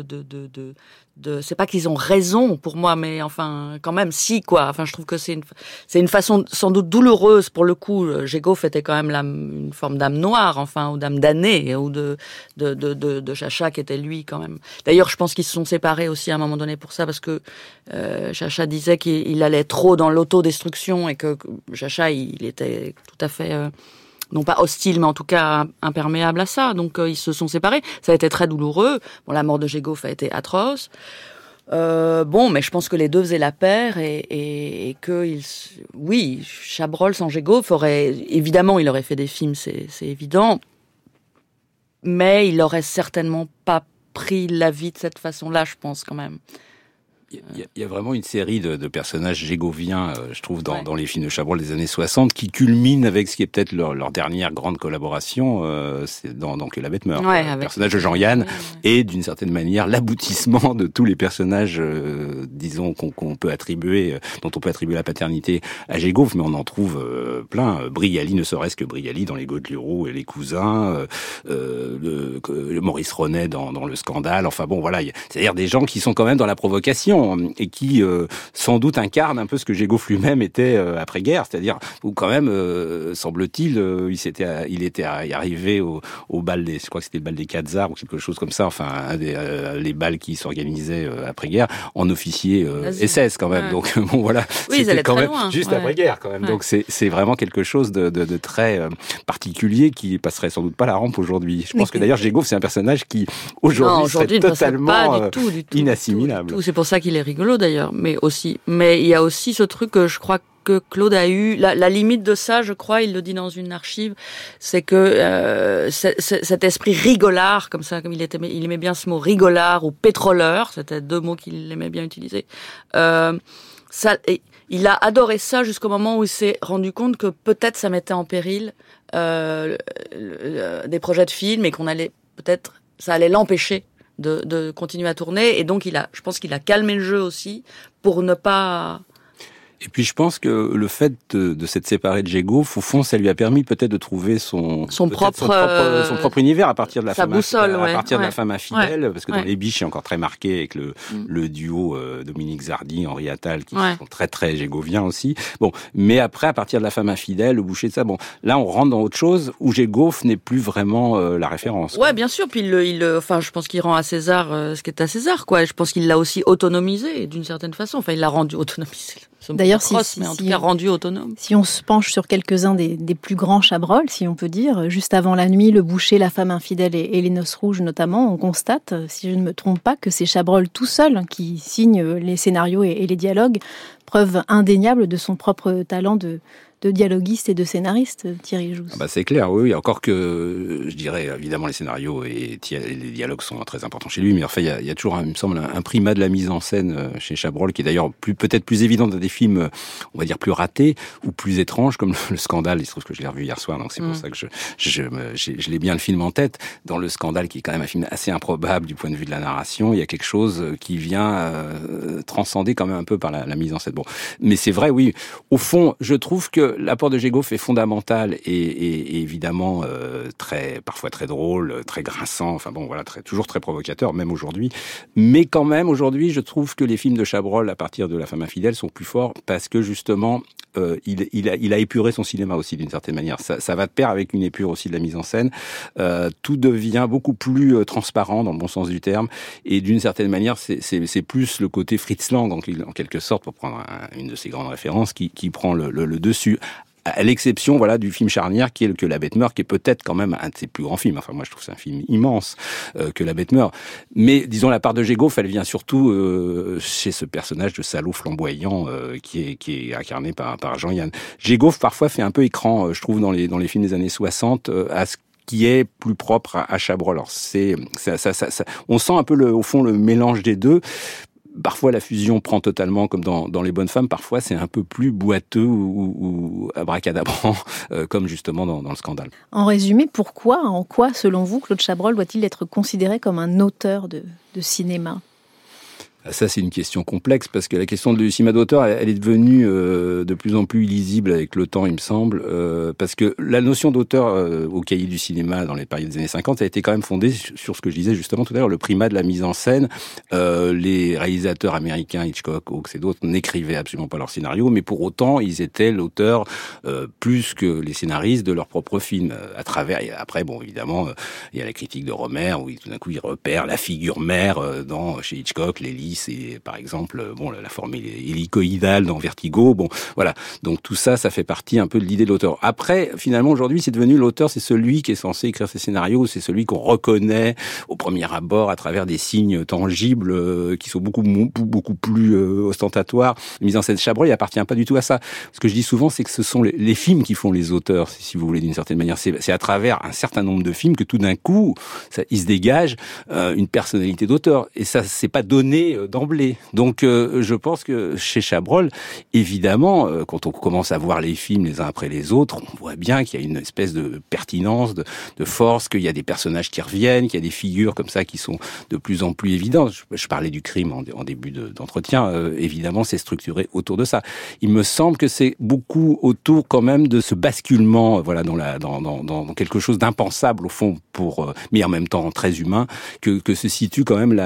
[SPEAKER 9] c'est pas qu'ils ont raison pour moi, mais enfin quand même si quoi. Enfin je trouve que c'est une façon sans doute douloureuse pour le coup. Chekhov était quand même une forme d'âme noire, enfin, ou d'âme damnée, ou de Chacha qui était lui quand même. D'ailleurs je pense qu'ils se sont séparés aussi à un moment donné pour ça, parce que Chacha disait qu'il allait trop dans l'autodestruction et que Chacha il était tout à fait non pas hostile, mais en tout cas imperméable à ça. Donc ils se sont séparés. Ça a été très douloureux. La mort de Chekhov a été atroce. Mais je pense que les deux faisaient la paire et que Chabrol sans Chekhov il aurait fait des films, c'est évident, mais il aurait certainement pas pris la vie de cette façon-là, je pense quand même.
[SPEAKER 8] Il y a vraiment une série de personnages jéghoviens, je trouve, dans les films de Chabrol des années 60, qui culminent avec ce qui est peut-être leur dernière grande collaboration, c'est dans Que la bête meurt. Le personnage de Jean-Yann est, d'une certaine manière, l'aboutissement de tous les personnages, disons, dont on peut attribuer la paternité à Chekhov, mais on en trouve plein. Brialy, ne serait-ce que Brialy dans Les Gaudeluraux et les cousins, le Maurice Ronet dans Le Scandale. Enfin bon, voilà, c'est-à-dire des gens qui sont quand même dans la provocation et qui sans doute incarne un peu ce que Chekhov lui-même était après-guerre, c'est-à-dire où quand même semble-t-il il était arrivé au bal je crois que c'était le bal des 4 Tsars ou quelque chose comme ça, enfin les balles qui s'organisaient après-guerre en officier SS quand même. Donc bon voilà, c'était quand même juste après-guerre quand même. Donc c'est vraiment quelque chose de très particulier qui passerait sans doute pas la rampe aujourd'hui. Je pense que d'ailleurs Chekhov c'est un personnage qui aujourd'hui serait totalement inassimilable.
[SPEAKER 9] C'est pour ça qu'il est rigolo d'ailleurs, mais il y a aussi ce truc que je crois que Claude a eu, la limite de ça, je crois, il le dit dans une archive, c'est que cet esprit rigolard, comme ça, comme il aimait bien ce mot rigolard ou pétroleur, c'était deux mots qu'il aimait bien utiliser. Il a adoré ça jusqu'au moment où il s'est rendu compte que peut-être ça mettait en péril des projets de films et ça allait l'empêcher de continuer à tourner, et donc je pense qu'il a calmé le jeu aussi pour ne pas.
[SPEAKER 8] Et puis je pense que le fait de s'être séparé de Chekhov, au fond, ça lui a permis peut-être de trouver son propre univers à partir de la femme infidèle, parce que dans Les Biches, c'est encore très marqué avec le duo Dominique Zardy, Henri Attal, qui sont très très jéghoviens aussi. Bon, mais après, à partir de La femme infidèle, Le boucher de ça, bon, là on rentre dans autre chose où Chekhov n'est plus vraiment la référence.
[SPEAKER 9] Ouais, bien sûr. Puis je pense qu'il rend à César ce qui est à César, quoi. Et je pense qu'il l'a aussi autonomisé d'une certaine façon. Enfin, il l'a rendu autonomisé.
[SPEAKER 2] D'ailleurs,
[SPEAKER 9] mais en tout cas rendu autonome.
[SPEAKER 2] Si on se penche sur quelques-uns des plus grands Chabrol, si on peut dire, juste avant La nuit, Le boucher, La femme infidèle et Les noces rouges notamment, on constate, si je ne me trompe pas, que c'est Chabrol tout seul qui signe les scénarios et les dialogues, preuve indéniable de son propre talent de dialoguiste et de scénariste, Thierry Jousse.
[SPEAKER 8] C'est clair, oui. Encore que, je dirais, évidemment, les scénarios et les dialogues sont très importants chez lui, mais enfin, il y a toujours, il me semble, un primat de la mise en scène chez Chabrol, qui est d'ailleurs peut-être plus évident dans des films, on va dire, plus ratés ou plus étranges, comme Le Scandale. Il se trouve que je l'ai revu hier soir, donc c'est pour ça que je l'ai bien le film en tête. Dans Le Scandale, qui est quand même un film assez improbable du point de vue de la narration, il y a quelque chose qui vient transcender quand même un peu par la mise en scène. Bon, mais c'est vrai, oui. Au fond, je trouve que l'apport de Chekhov est fondamental et évidemment parfois très drôle, très grinçant, enfin bon voilà, toujours très provocateur, même aujourd'hui. Mais quand même, aujourd'hui, je trouve que les films de Chabrol, à partir de La femme infidèle, sont plus forts parce que justement, il a épuré son cinéma aussi d'une certaine manière. Ça va de pair avec une épure aussi de la mise en scène. Tout devient beaucoup plus transparent dans le bon sens du terme, et d'une certaine manière, c'est plus le côté Fritz Lang en quelque sorte, pour prendre une de ses grandes références, qui prend le dessus. à l'exception, voilà, du film charnière qui est que La Bête meurt, qui est peut-être quand même un de ses plus grands films. Enfin, moi, je trouve que c'est un film immense, que La Bête meurt. Mais, disons, la part de Jégoff, elle vient surtout chez ce personnage de salaud flamboyant qui est incarné par Jean-Yann. Jégoff, parfois, fait un peu écran, je trouve, dans les films des années 60, à ce qui est plus propre à Chabrol. Alors, on sent un peu, au fond, le mélange des deux. Parfois, la fusion prend totalement, comme dans Les Bonnes Femmes. Parfois, c'est un peu plus boiteux ou abracadabrant, comme justement dans Le Scandale.
[SPEAKER 2] En résumé, en quoi, selon vous, Claude Chabrol doit-il être considéré comme un auteur de cinéma ?
[SPEAKER 8] Ça, c'est une question complexe, parce que la question du cinéma d'auteur, elle est devenue de plus en plus illisible avec le temps, il me semble, parce que la notion d'auteur au cahier du cinéma dans les périodes des années 50, ça a été quand même fondée sur ce que je disais justement tout à l'heure, le primat de la mise en scène. Les réalisateurs américains, Hitchcock, Hawks et d'autres, n'écrivaient absolument pas leurs scénarios, mais pour autant, ils étaient l'auteur plus que les scénaristes de leurs propres films, à travers. Et après, bon, évidemment, il y a la critique de Romer, où tout d'un coup, il repère la figure mère chez Hitchcock, l'hélice, et par exemple, la forme hélicoïdale dans Vertigo, voilà. Donc tout ça, ça fait partie un peu de l'idée de l'auteur. Après, finalement, aujourd'hui, c'est devenu l'auteur, c'est celui qui est censé écrire ses scénarios, c'est celui qu'on reconnaît au premier abord à travers des signes tangibles qui sont beaucoup plus ostentatoires. La mise en scène de Chabrol, il appartient pas du tout à ça. Ce que je dis souvent, c'est que ce sont les films qui font les auteurs, si vous voulez, d'une certaine manière. C'est à travers un certain nombre de films que tout d'un coup, il se dégage une personnalité d'auteur. Et ça, c'est pas donné d'emblée. Donc, je pense que chez Chabrol, évidemment, quand on commence à voir les films les uns après les autres, on voit bien qu'il y a une espèce de pertinence, de force, qu'il y a des personnages qui reviennent, qu'il y a des figures comme ça qui sont de plus en plus évidentes. Je parlais du crime en début d'entretien. Évidemment, c'est structuré autour de ça. Il me semble que c'est beaucoup autour quand même de ce basculement, voilà, dans quelque chose d'impensable au fond, mais en même temps très humain, que se situe quand même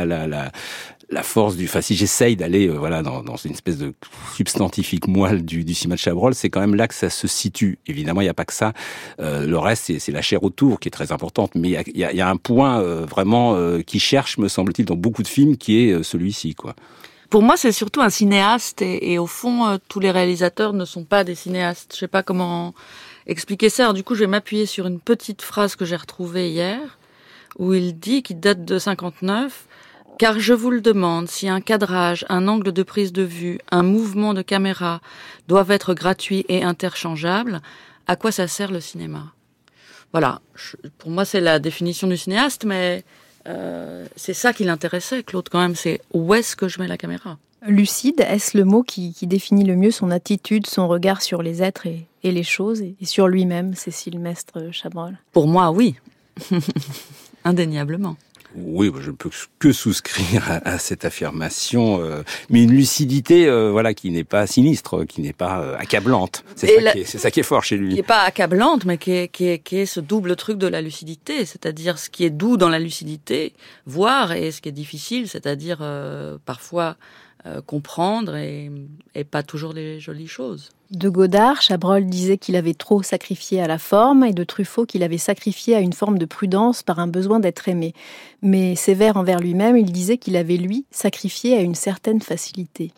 [SPEAKER 8] la force si j'essaye d'aller dans une espèce de substantifique moelle du cinéma de Chabrol, c'est quand même là que ça se situe. Évidemment, il n'y a pas que ça. Le reste, c'est la chair autour qui est très importante, mais il y a un point vraiment qui cherche, me semble-t-il, dans beaucoup de films, qui est celui-ci, quoi.
[SPEAKER 9] Pour moi, c'est surtout un cinéaste, et au fond, tous les réalisateurs ne sont pas des cinéastes. Je sais pas comment expliquer ça. Alors, du coup, je vais m'appuyer sur une petite phrase que j'ai retrouvée hier, où il dit, qui date de 59, « Car je vous le demande, si un cadrage, un angle de prise de vue, un mouvement de caméra doivent être gratuits et interchangeables, à quoi ça sert le cinéma ?» Voilà, pour moi, c'est la définition du cinéaste, mais c'est ça qui l'intéressait, Claude, quand même, c'est où est-ce que je mets la caméra ?
[SPEAKER 2] Lucide, est-ce le mot qui définit le mieux son attitude, son regard sur les êtres et les choses, et sur lui-même, Cécile Mestre-Chabrol ?
[SPEAKER 9] Pour moi, oui. Indéniablement.
[SPEAKER 8] Oui, je ne peux que souscrire à cette affirmation, mais une lucidité, qui n'est pas sinistre, qui n'est pas accablante. C'est ça qui est fort chez lui.
[SPEAKER 9] Qui n'est pas accablante, mais qui est ce double truc de la lucidité, c'est-à-dire ce qui est doux dans la lucidité, voir, et ce qui est difficile, c'est-à-dire parfois comprendre et pas toujours les jolies choses.
[SPEAKER 2] De Godard, Chabrol disait qu'il avait trop sacrifié à la forme, et de Truffaut qu'il avait sacrifié à une forme de prudence par un besoin d'être aimé. Mais sévère envers lui-même, il disait qu'il avait, lui, sacrifié à une certaine facilité.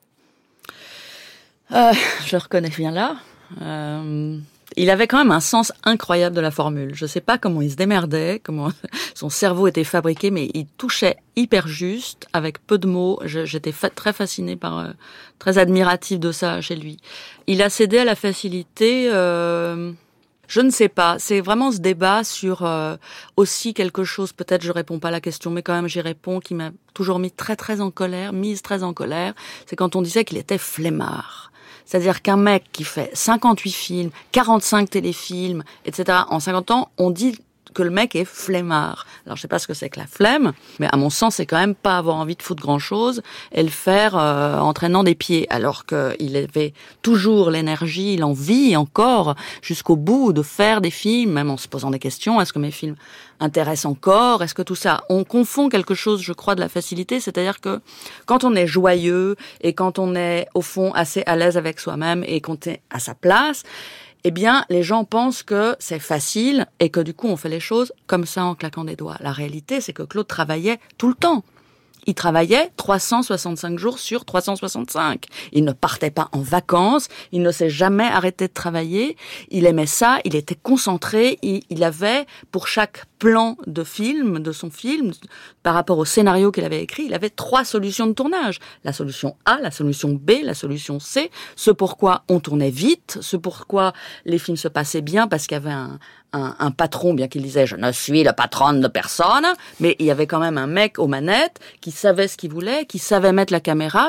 [SPEAKER 9] Je le reconnais bien là. Il avait quand même un sens incroyable de la formule. Je sais pas comment il se démerdait, comment son cerveau était fabriqué, mais il touchait hyper juste, avec peu de mots. J'étais très fascinée très admirative de ça chez lui. Il a cédé à la facilité, je ne sais pas. C'est vraiment ce débat sur aussi quelque chose, peut-être je réponds pas à la question, mais quand même j'y réponds, qui m'a toujours mise très en colère. C'est quand on disait qu'il était flemmard. C'est-à-dire qu'un mec qui fait 58 films, 45 téléfilms, etc., en 50 ans, on dit que le mec est flemmard. Alors, je sais pas ce que c'est que la flemme, mais à mon sens, c'est quand même pas avoir envie de foutre grand-chose et le faire en traînant des pieds. Alors qu'il avait toujours l'énergie, l'envie encore, jusqu'au bout, de faire des films, même en se posant des questions. Est-ce que mes films intéressent encore ? Est-ce que tout ça... On confond quelque chose, je crois, de la facilité. C'est-à-dire que quand on est joyeux et quand on est, au fond, assez à l'aise avec soi-même et qu'on est à sa place... eh bien, les gens pensent que c'est facile et que du coup, on fait les choses comme ça en claquant des doigts. La réalité, c'est que Claude travaillait tout le temps. il travaillait 365 jours sur 365. Il ne partait pas en vacances, il ne s'est jamais arrêté de travailler, il aimait ça, il était concentré, il avait, pour chaque plan de film, de son film, par rapport au scénario qu'il avait écrit, il avait 3 solutions de tournage. La solution A, la solution B, la solution C, ce pourquoi on tournait vite, ce pourquoi les films se passaient bien, parce qu'il y avait un patron, bien qu'il disait « je ne suis le patron de personne », mais il y avait quand même un mec aux manettes qui savait ce qu'il voulait, qui savait mettre la caméra,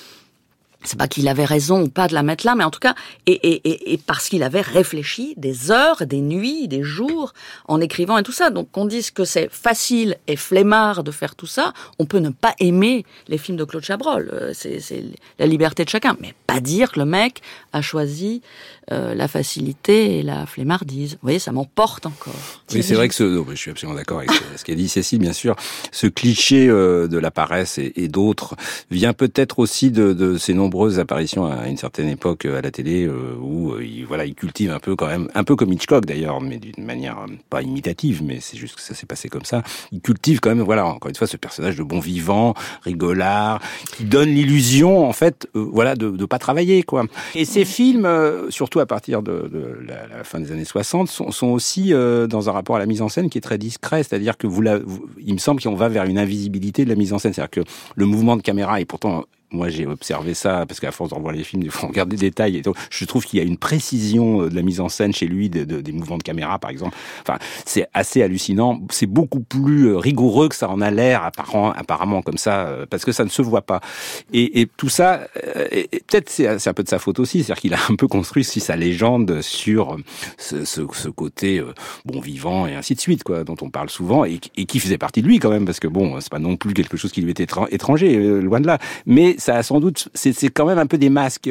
[SPEAKER 9] c'est pas qu'il avait raison ou pas de la mettre là, mais en tout cas, et parce qu'il avait réfléchi des heures, des nuits, des jours, en écrivant et tout ça. Donc, qu'on dise que c'est facile et flemmard de faire tout ça, on peut ne pas aimer les films de Claude Chabrol. C'est la liberté de chacun. Mais pas dire que le mec a choisi la facilité et la flemmardise. Vous voyez, ça m'emporte encore.
[SPEAKER 8] Oui, c'est vrai que je suis absolument d'accord avec ce qu'a dit Cécile, bien sûr. Ce cliché de la paresse et d'autres vient peut-être aussi de ces nombreuses apparitions à une certaine époque à la télé où il cultive un peu quand même, un peu comme Hitchcock d'ailleurs, mais d'une manière pas imitative, mais c'est juste que ça s'est passé comme ça. Il cultive quand même, voilà, encore une fois, ce personnage de bon vivant, rigolard, qui donne l'illusion, en fait, de pas travailler, quoi. Et ces films, surtout à partir de la fin des années 60, sont aussi dans un rapport à la mise en scène qui est très discret, c'est-à-dire que il me semble qu'on va vers une invisibilité de la mise en scène, c'est-à-dire que le mouvement de caméra est pourtant... Moi, j'ai observé ça, parce qu'à force de revoir les films, il faut regarder des détails. Et tout. Je trouve qu'il y a une précision de la mise en scène chez lui, des mouvements de caméra, par exemple. Enfin, c'est assez hallucinant. C'est beaucoup plus rigoureux que ça en a l'air, apparemment, comme ça, parce que ça ne se voit pas. Et tout ça, peut-être c'est un peu de sa faute aussi, c'est-à-dire qu'il a un peu construit sa légende sur ce côté bon vivant et ainsi de suite, quoi, dont on parle souvent, et qui faisait partie de lui quand même, parce que bon, c'est pas non plus quelque chose qui lui était étranger, loin de là. Mais ça a sans doute, c'est quand même un peu des masques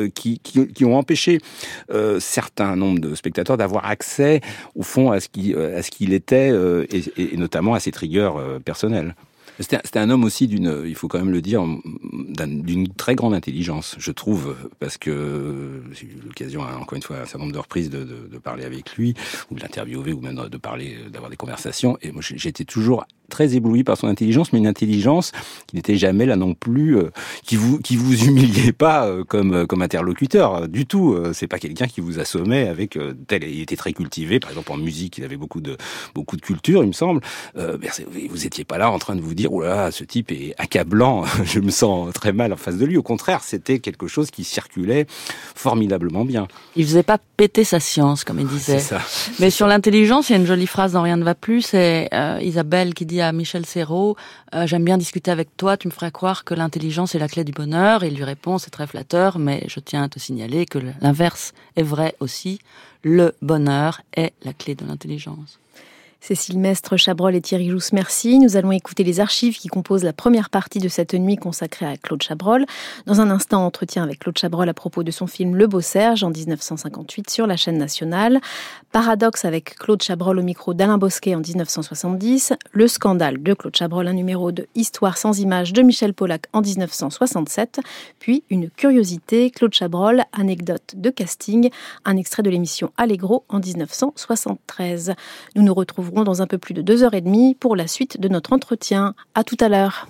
[SPEAKER 8] qui ont empêché certains nombres de spectateurs d'avoir accès au fond à ce qu'il était et notamment à cette rigueur personnelle. C'était un homme aussi il faut quand même le dire, d'une très grande intelligence, je trouve, parce que j'ai eu l'occasion, encore une fois, un certain nombre de reprises de parler avec lui, ou de l'interviewer, ou même d'avoir des conversations, et moi j'étais toujours très ébloui par son intelligence, mais une intelligence qui n'était jamais là non plus, qui vous humiliait pas comme interlocuteur du tout. C'est pas quelqu'un qui vous assommait avec il était très cultivé, par exemple en musique, il avait beaucoup de culture, il me semble. Vous étiez pas là en train de vous dire oh là là, ce type est accablant, je me sens très mal en face de lui. Au contraire, c'était quelque chose qui circulait formidablement bien.
[SPEAKER 9] Il faisait pas péter sa science, comme il disait.
[SPEAKER 8] C'est ça.
[SPEAKER 9] Mais sur l'intelligence, il y a une jolie phrase dans Rien ne va plus, c'est Isabelle qui dit à Michel Serrault, j'aime bien discuter avec toi, tu me ferais croire que l'intelligence est la clé du bonheur. Et il lui répond, c'est très flatteur, mais je tiens à te signaler que l'inverse est vrai aussi. Le bonheur est la clé de l'intelligence.
[SPEAKER 2] Cécile Mestre, Chabrol et Thierry Jousse, merci. Nous allons écouter les archives qui composent la première partie de cette nuit consacrée à Claude Chabrol. Dans un instant, entretien avec Claude Chabrol à propos de son film Le Beau Serge en 1958 sur la chaîne nationale. Paradoxe avec Claude Chabrol au micro d'Alain Bosquet en 1970. Le scandale de Claude Chabrol, un numéro de Histoire sans images de Michel Pollack en 1967. Puis une curiosité, Claude Chabrol, anecdote de casting, un extrait de l'émission Allegro en 1973. Nous nous retrouvons dans un peu plus de 2h30 pour la suite de notre entretien. À tout à l'heure.